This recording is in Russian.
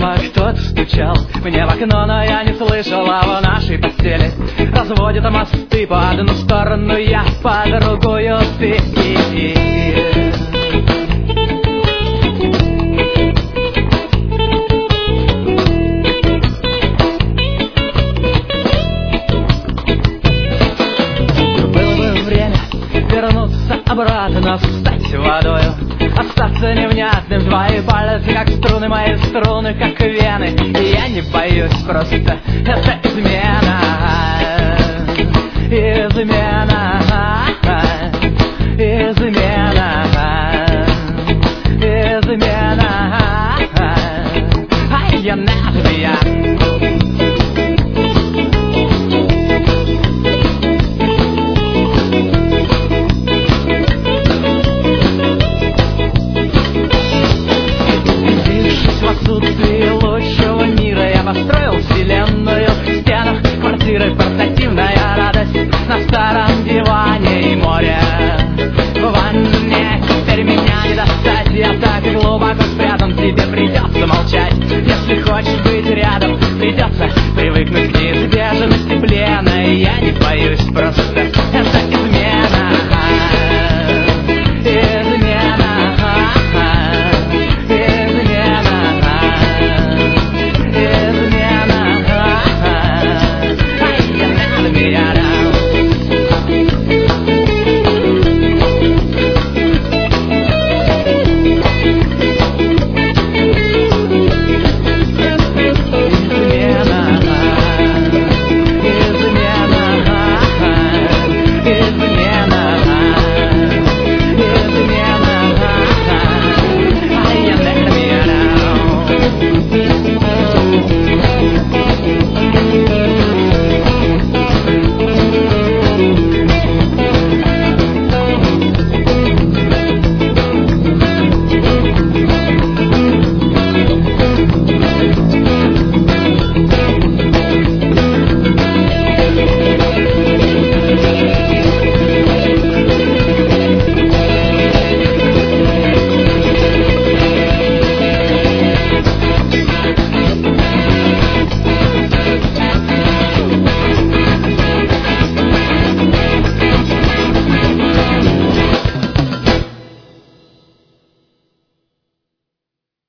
Дома кто-то стучал мне в окно, но я не слышала о нашей постели. Разводят мосты по одну сторону я, по другую ты. Вернуться обратно, встать водою, остаться невнятным. Твои пальцы, как струны, мои струны, как вены. И я не боюсь, просто это измена. Измена. Измена. Измена. Ай, я наживая. Лучшего мира я построил вселенную в стенах квартиры, портативная радость на старом диване и море в ванне. Теперь меня не достать, я так глубоко спрятан. Тебе придется молчать, если хочешь быть рядом, придется привыкнуть.